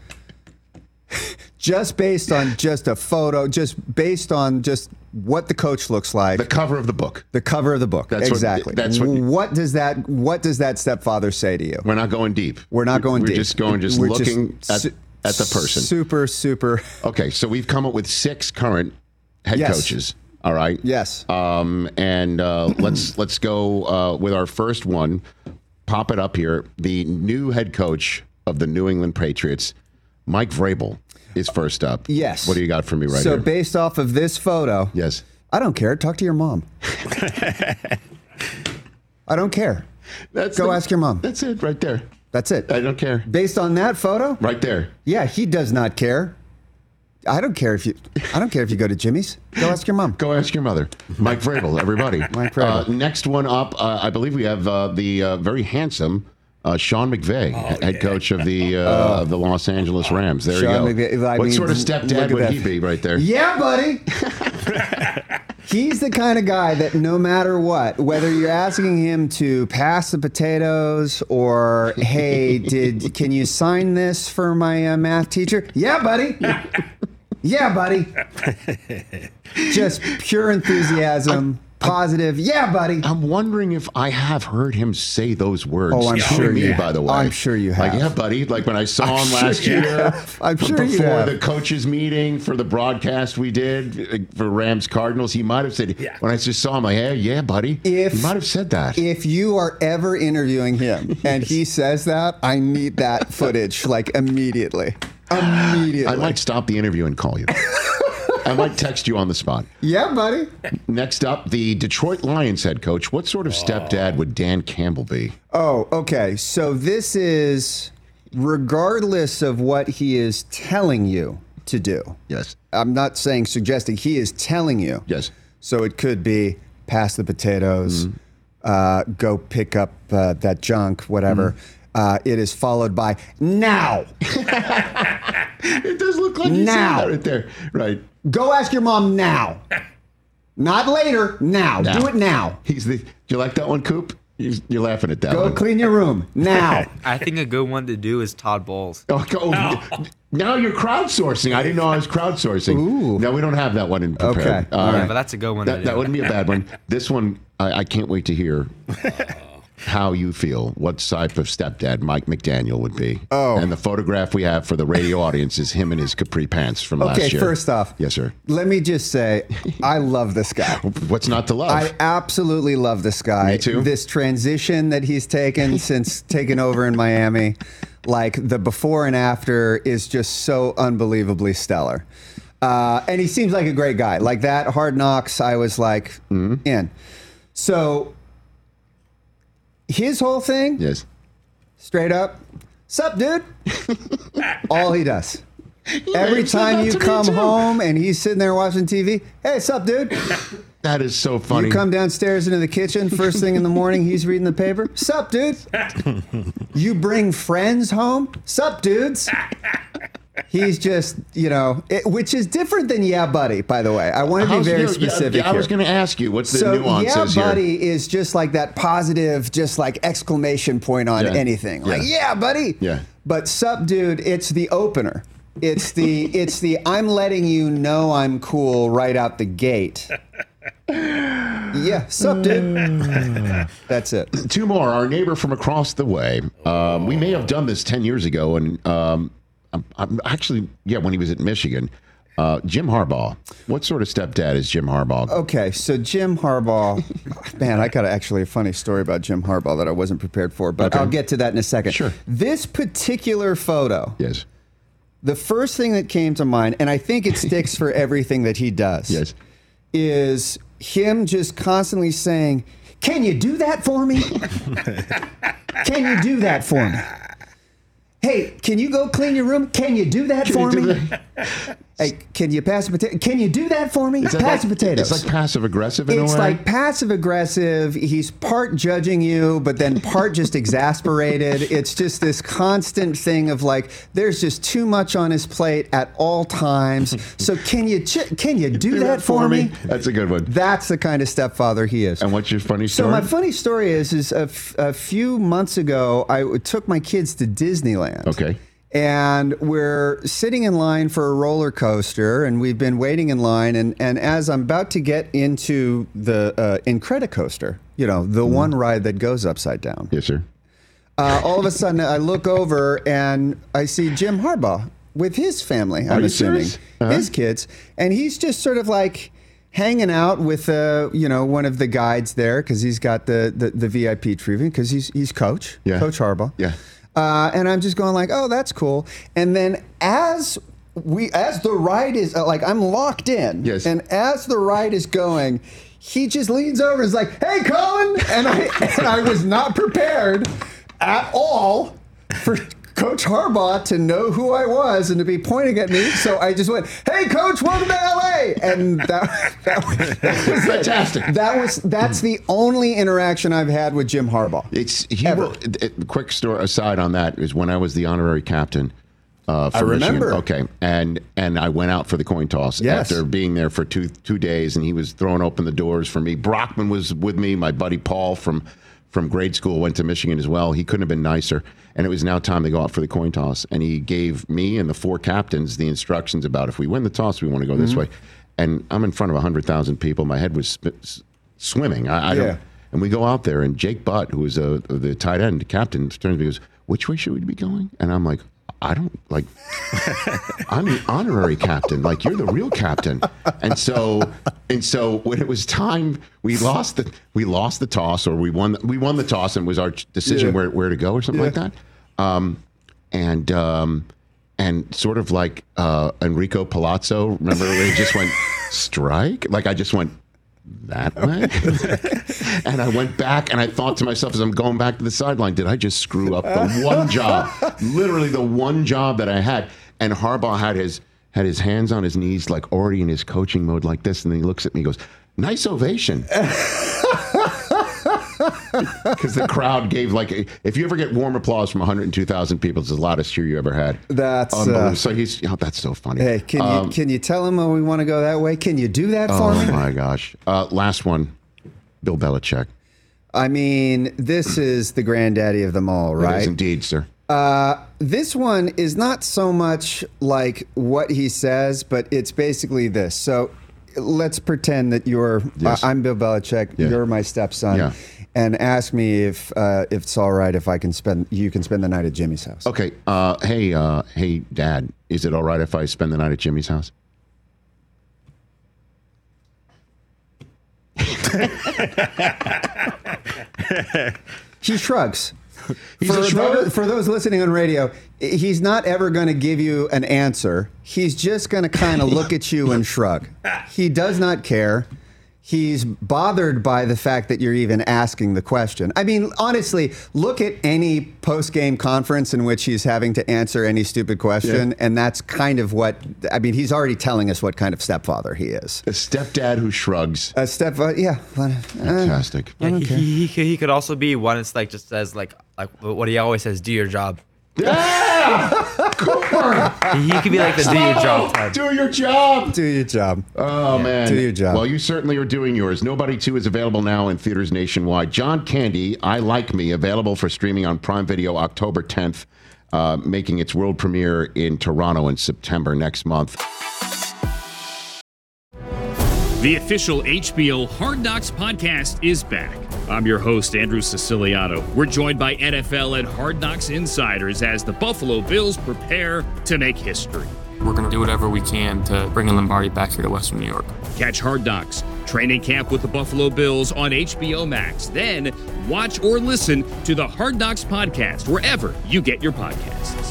Just based on just a photo, just based on just what the coach looks like. The cover of the book. The cover of the book. That's what- exactly. that's what you- what does that what does that stepfather say to you? We're not going deep. We're not going We're deep. just going, just We're looking just at, at the person. Super, super. Okay, so we've come up with six current head Yes. coaches. All right. Yes. Um, and uh, let's let's go uh, with our first one. Pop it up here. The new head coach of the New England Patriots, Mike Vrabel, is first up. Yes. What do you got for me right so here? based off of this photo, yes. I don't care. Talk to your mom. I don't care. That's Go the- ask your mom. That's it right there. That's it. I don't care. Based on that photo, Right there. yeah, he does not care. I don't care if you. I don't care if you go to Jimmy's. Go ask your mom. Go ask your mother. Mike Vrabel, everybody. Mike Vrabel. Uh, next one up, uh, I believe we have uh, the uh, very handsome uh, Sean McVay, head coach of the uh, of the Los Angeles Rams. There Sean you go. McVay, I what mean, sort of look stepdad at would that. he be right there? Yeah, buddy. He's the kind of guy that no matter what, whether you're asking him to pass the potatoes or, hey, did can you sign this for my uh, math teacher? Yeah, buddy. Yeah, buddy. Just pure enthusiasm, positive. Yeah, buddy. I'm wondering if I have heard him say those words. Oh, I'm to sure me, you by the way. I'm sure you have. Like, yeah, buddy. Like when I saw I'm him sure last you year. have. I'm sure before you have. the coaches meeting for the broadcast we did uh, for Rams Cardinals, he might have said. Yeah. When I just saw him, like, yeah, yeah, buddy. If- he might have said that. If you are ever interviewing him and he says that, I need that footage like immediately. Immediately. I might stop the interview and call you. I might text you on the spot. Yeah, buddy. Next up, the Detroit Lions head coach. What sort of stepdad would Dan Campbell be? Oh, okay. So this is regardless of what he is telling you to do. Yes. I'm not saying suggesting, he is telling you. Yes. So it could be pass the potatoes, Mm-hmm. uh, go pick up uh, that junk, whatever. Mm-hmm. Uh, it is followed by now. It does look like you Now. said that right there. Right. Go ask your mom now. Not later, now. Now. Do it now. He's the. Do you like that one, Coop? You're laughing at that Go one. clean your room now. I think a good one to do is Todd Bowles. Oh, oh, now you're crowdsourcing. I didn't know I was crowdsourcing. Ooh. No, we don't have that one in prepared. Okay. Uh, All right. But that's a good one to That, do. that wouldn't be a bad one. This one, I, I can't wait to hear how you feel. What type of stepdad Mike McDaniel would be. Oh. And the photograph we have for the radio audience is him in his capri pants from Okay, last year. first off. Yes, sir. Let me just say, I love this guy. What's not to love? I absolutely love this guy. Me too. This transition that he's taken since taking over in Miami, like the before and after is just so unbelievably stellar. Uh, and he seems like a great guy. Like that Hard Knocks, I was like Mm-hmm. in. So his whole thing, yes, straight up, sup, dude? All he does. Every He said time that you to me, come too. home and he's sitting there watching T V, hey, sup, dude? That is so funny. You come downstairs into the kitchen, first thing in the morning, he's reading the paper. Sup, dude? You bring friends home? Sup, dudes? He's just, you know, it, which is different than yeah, buddy, by the way. I want to be How's- very yeah, yeah, specific yeah, I here. was going to ask you, what's the so, nuances yeah, here? buddy is just like that positive, just like exclamation point on Yeah. anything. Like, Yeah. yeah, buddy. Yeah. But sup, dude, it's the opener. It's the, it's the, I'm letting you know I'm cool right out the gate. Yeah, sup, dude. That's it. Two more. Our neighbor from across the way. Um, we may have done this ten years ago, and um, I'm, I'm actually, yeah, when he was at Michigan. Uh, Jim Harbaugh. What sort of stepdad is Jim Harbaugh? Okay, so Jim Harbaugh, man, I got actually a funny story about Jim Harbaugh that I wasn't prepared for, but Okay. I'll get to that in a second. Sure. This particular photo, Yes. the first thing that came to mind, and I think it sticks for everything that he does, Yes. is him just constantly saying, "Can you do that for me? Can you do that for me? Hey, can you go clean your room? Can you do that Can for you do me? Hey, can you pass a potato? Can you do that for me? Is that Pass like, the potatoes." It's like passive aggressive in It's a way. like passive aggressive. He's part judging you, but then part just exasperated. It's just this constant thing of like, there's just too much on his plate at all times. So can you ch- can you do, that, for me? That's a good one. That's the kind of stepfather he is. And what's your funny So story? my funny story is, is a, f- a few months ago, I w- took my kids to Disneyland. Okay. And we're sitting in line for a roller coaster, and we've been waiting in line. And, and as I'm about to get into the uh, Incredicoaster, you know, the one ride that goes upside down, Yes, sir. uh, all of a sudden I look over and I see Jim Harbaugh with his family, Are I'm you assuming, serious? Uh-huh. his kids. And he's just sort of like hanging out with, uh, you know, one of the guides there because he's got the, the, the V I P treatment because he's, he's coach, Yeah. Coach Harbaugh. Yeah. Uh, and I'm just going like, oh, that's cool. And then as we, as the ride is uh, like, I'm locked in. Yes. And as the ride is going, he just leans over and is like, "Hey, Colin," and I and I was not prepared at all for Coach Harbaugh to know who I was and to be pointing at me. So I just went, "Hey, Coach, welcome to L A" And that, that, was, that was Fantastic. It. That was that's the only interaction I've had with Jim Harbaugh. It's he. Ever. Will, it, it- quick story aside on that is when I was the honorary captain. Uh, for I remember. Michigan. Okay, and and I went out for the coin toss Yes. after being there for two two days, and he was throwing open the doors for me. Brockman was with me. My buddy Paul from from grade school went to Michigan as well. He couldn't have been nicer. And it was now time to go out for the coin toss. And he gave me and the four captains the instructions about if we win the toss, we want to go this Mm-hmm. way. And I'm in front of one hundred thousand people. My head was sp- s- swimming. I, I Yeah. don't. And we go out there, and Jake Butt, who was uh, the tight end captain, turns to me and goes, "Which way should we be going?" And I'm like, I don't like, I'm the honorary captain. Like, you're the real captain. And so, and so when it was time, we lost the, we lost the toss, or we won, we won the toss, and it was our decision Yeah. where, where to go or something Yeah. like that. Um, and, um, and sort of like, uh, Enrico Palazzo, remember where he just went strike? Like, I just went that way. And I went back and I thought to myself as I'm going back to the sideline, did I just screw up the one job, literally the one job that I had? And Harbaugh had his had his hands on his knees, like already in his coaching mode like this. And then he looks at me and goes, "Nice ovation." Because the crowd gave like, a, if you ever get warm applause from one hundred two thousand people, it's the loudest cheer you ever had. That's Unbelievable. uh, So he's, oh, that's so funny. Hey, can Um, you can you tell him when we want to go that way? Can you do that for Oh me? my gosh. Uh, last one, Bill Belichick. I mean, this is the granddaddy of them all, right? It is indeed, sir. Uh, this one is not so much like what he says, but it's basically this. So let's pretend that you're, Yes. uh, I'm Bill Belichick, Yeah. you're my stepson, Yeah. and ask me if uh, if it's all right if I can spend, you can spend the night at Jimmy's house. Okay. Uh, hey, uh, hey, Dad, is it all right if I spend the night at Jimmy's house? He shrugs. He's for, a shrugger? those, for those listening on radio, he's not ever going to give you an answer. He's just going to kind of look at you and shrug. He does not care. He's bothered by the fact that you're even asking the question. I mean, honestly, look at any post-game conference in which he's having to answer any stupid question, Yeah. and that's kind of what, I mean, he's already telling us what kind of stepfather he is. A stepdad who shrugs. A stepfather, yeah. Uh, Fantastic. Yeah, I don't he, care. he, he, he could also be one that's like just says like like what he always says, do your job. Yeah! Cooper! He, he could be like the do your job type. Do your job! Do your job. Oh, man. Do your job. Well, you certainly are doing yours. Nobody two is available now in theaters nationwide. John Candy, I Like Me, available for streaming on Prime Video October tenth, uh, making its world premiere in Toronto in September next month. The official H B O Hard Knocks podcast is back. I'm your host, Andrew Siciliano. We're joined by N F L and Hard Knocks insiders as the Buffalo Bills prepare to make history. We're going to do whatever we can to bring Lombardi back here to Western New York. Catch Hard Knocks, training camp with the Buffalo Bills on H B O Max. Then watch or listen to the Hard Knocks podcast wherever you get your podcasts.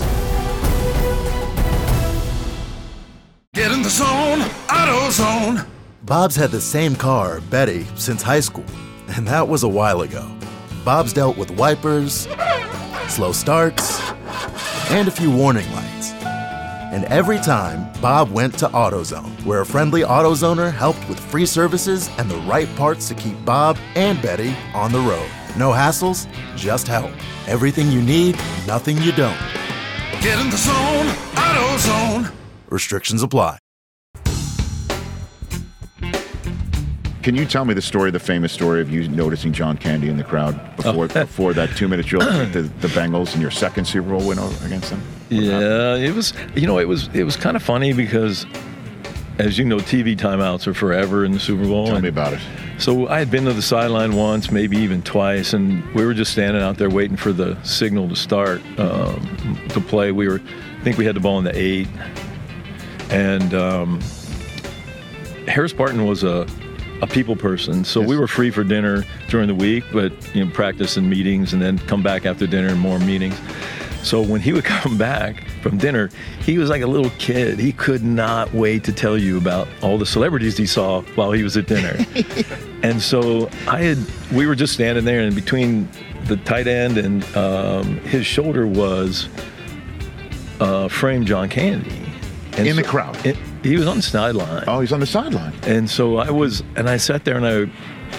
Get in the zone, AutoZone. Bob's had the same car, Betty, since high school, and that was a while ago. Bob's dealt with wipers, slow starts, and a few warning lights. And every time, Bob went to AutoZone, where a friendly AutoZoner helped with free services and the right parts to keep Bob and Betty on the road. No hassles, just help. Everything you need, nothing you don't. Get in the zone, AutoZone. Restrictions apply. Can you tell me the story, the famous story of you noticing John Candy in the crowd before before that two-minute drill with the, the Bengals in your second Super Bowl win over against them? Yeah, it was. You know, it was it was kind of funny because, as you know, T V timeouts are forever in the Super Bowl. Tell and me about it. So I had been to the sideline once, maybe even twice, and we were just standing out there waiting for the signal to start um, to play. We were, I think we had the ball in the eight, and um, Harris Barton was a. a people person, so yes. We were free for dinner during the week, but you know, practice and meetings, and then come back after dinner and more meetings. So when he would come back from dinner, he was like a little kid. He could not wait to tell you about all the celebrities he saw while he was at dinner. And so I had, we were just standing there, and between the tight end and um, his shoulder was uh, framed John Candy. And in so, the crowd. It, he was on the sideline. Oh, he's on the sideline. And so I was, and I sat there and I,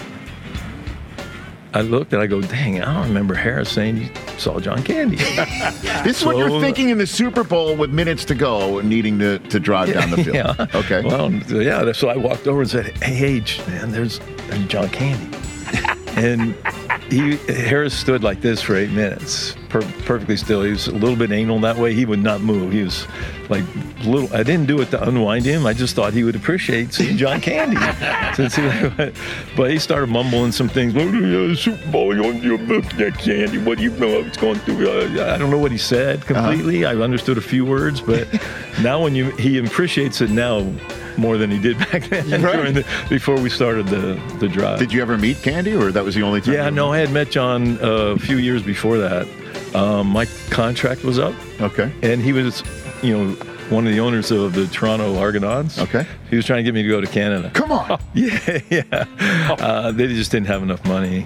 I looked and I go, dang, I don't remember Harris saying you saw John Candy. This is what so, you're thinking in the Super Bowl with minutes to go, needing to, to drive down the field. Yeah. Okay. Well, yeah. So I walked over and said, hey, H, man, there's, there's John Candy. And he Harris stood like this for eight minutes, per, perfectly still. He was a little bit anal that way. He would not move. He was like little. I didn't do it to unwind him. I just thought he would appreciate seeing John Candy. But he started mumbling some things. Oh, Super Bowl, you that Candy. What do you know? What's going through? Uh, I don't know what he said completely. Uh-huh. I understood a few words, but now when you he appreciates it now more than he did back then right. during the, before we started the, the drive. Did you ever meet Candy, or that was the only time? Yeah, no, I had met John uh, a few years before that. Um, my contract was up. Okay. And he was, you know, one of the owners of the Toronto Argonauts. Okay. He was trying to get me to go to Canada. Come on. Yeah, yeah. Uh, they just didn't have enough money.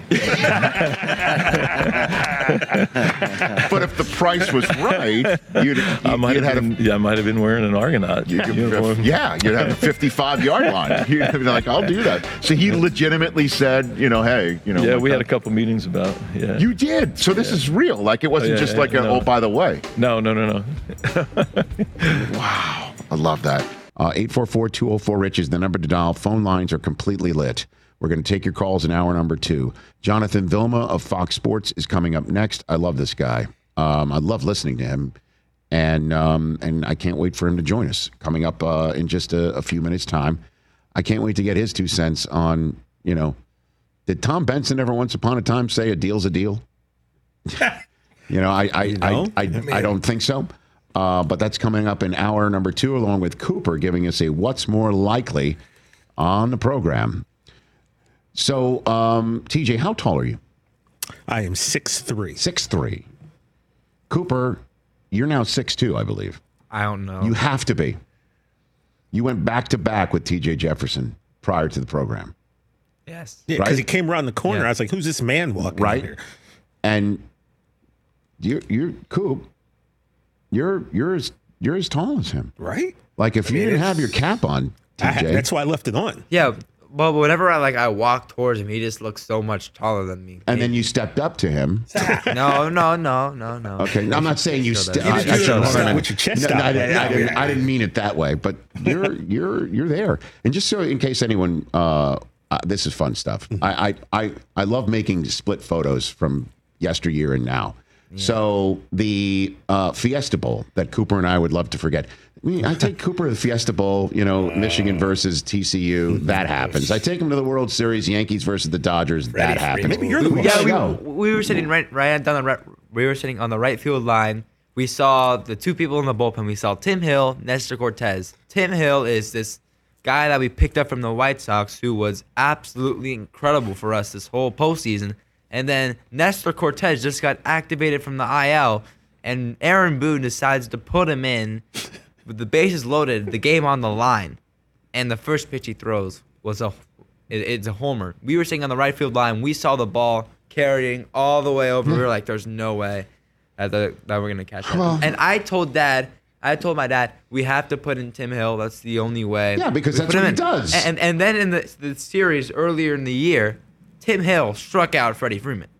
But if the price was right, you'd, you'd, I might you'd have had been, a, yeah, I might have been wearing an Argonaut you uniform. Yeah, you'd have a fifty-five yard line. You'd be like, I'll do that. So he legitimately said, you know, hey, you know. Yeah, we God. had a couple meetings about. Yeah. You did. So this yeah. is real. Like it wasn't oh, yeah, just yeah, like a, no. oh, by the way. No, no, no, no. Wow. I love that. Uh, eight four four, two oh four, RICH is the number to dial. Phone lines are completely lit. We're going to take your calls in hour number two. Jonathan Vilma of Fox Sports is coming up next. I love this guy. Um, I love listening to him. And um, and I can't wait for him to join us coming up uh, in just a, a few minutes' time. I can't wait to get his two cents on, you know, did Tom Benson ever once upon a time say a deal's a deal? you know, I I, You know? I, I, I don't think so. Uh, but that's coming up in hour number two, along with Cooper giving us a what's more likely on the program. So, um, T J, how tall are you? I am six three. six three. Cooper, you're now six two, I believe. I don't know. You have to be. You went back to back with T J Jefferson prior to the program. Yes. Yeah, because Right? he came around the corner. Yeah. I was like, who's this man walking Right? in here? And you're, you're Coop, you're, you're, as, you're as tall as him. Right? Like, if I you mean, didn't it's- have your cap on, T J. I had- that's why I left it on. Yeah, but whenever I like I walk towards him, he just looks so much taller than me. and then you stepped up to him. no, no, no, no, no. Okay, I'm not saying you. Show St- that. I, You I, just hold on a stand minute. with your chest No, no, out. I, didn't, I, Yeah, didn't, yeah. I didn't mean it that way, but you're you're you're there. And just so in case anyone, uh, uh, this is fun stuff. I, I I I love making split photos from yesteryear and now. So the uh, Fiesta Bowl that Cooper and I would love to forget. I mean, I take Cooper to the Fiesta Bowl, you know, Michigan versus T C U. That happens. I take him to the World Series, Yankees versus the Dodgers. That happens. Maybe you're the one. Yeah, Go. we, we were sitting right right down the right, we were sitting on the right field line. We saw the two people in the bullpen. We saw Tim Hill, Nestor Cortez. Tim Hill is this guy that we picked up from the White Sox who was absolutely incredible for us this whole postseason. And then Nestor Cortez just got activated from the I L, and Aaron Boone decides to put him in with the bases loaded, the game on the line, and the first pitch he throws was a it, it's a homer. We were sitting on the right field line. We saw the ball carrying all the way over. We were like, "There's no way that the, that we're gonna catch it." Well- And I told Dad, I told my dad, we have to put in Tim Hill. That's the only way. Yeah, because We that's put him what he in. does. And and then in the the series earlier in the year, Tim Hill struck out Freddie Freeman.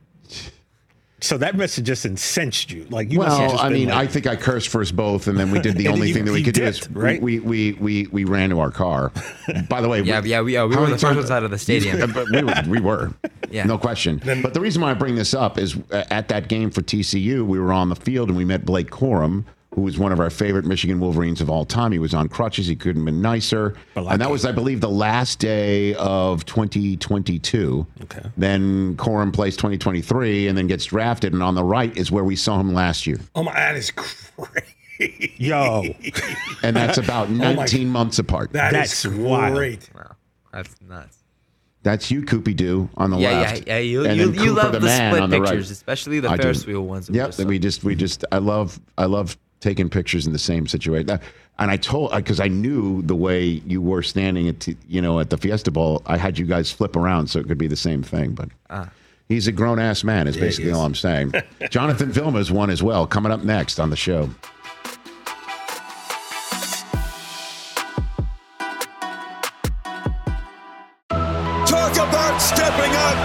So that must have just incensed you. Like you must have Well, just I been mean, like, I think I cursed for us both, and then we did the And only you- thing that we you could do dipped, is right? we, we we we we ran to our car. By the way, Yeah, we, yeah, we, uh, we how were many the first times- ones out of the stadium. Yeah, but we were, we were, Yeah. no question. But the reason why I bring this up is uh, at that game for T C U, we were on the field and we met Blake Corum, who was one of our favorite Michigan Wolverines of all time. He was on crutches. He couldn't have been nicer. And that was, I believe, the last day of twenty twenty-two. Okay. Then Corum plays twenty twenty-three and then gets drafted. And on the right is where we saw him last year. Oh my, that is great. yo, And that's about nineteen months apart. That That's is wild. great. Wow, that's nuts. That's you, Koopy Doo, on the Yeah, yeah, left. yeah. You And you, then you Cooper love the the, man split on the pictures, right. especially the I do. Ferris wheel ones. Yep, So- we just we just I love I love taking pictures in the same situation. Uh, And I told because I knew the way you were standing at t- you know at the Fiesta Bowl, I had you guys flip around so it could be the same thing. But Ah. he's a grown ass man. Is Yeah, he basically is. all I'm saying. Jonathan Vilma's one as well. Coming up next on the show. Talk about stepping up.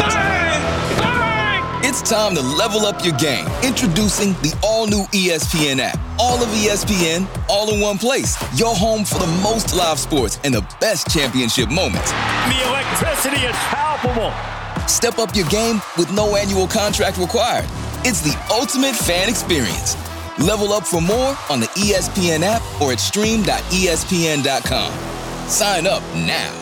It's time to level up your game. Introducing the all-new E S P N app. All of E S P N, all in one place. Your home for the most live sports and the best championship moments. The electricity is palpable. Step up your game with no annual contract required. It's the ultimate fan experience. Level up for more on the E S P N app or at stream dot E S P N dot com. Sign up now.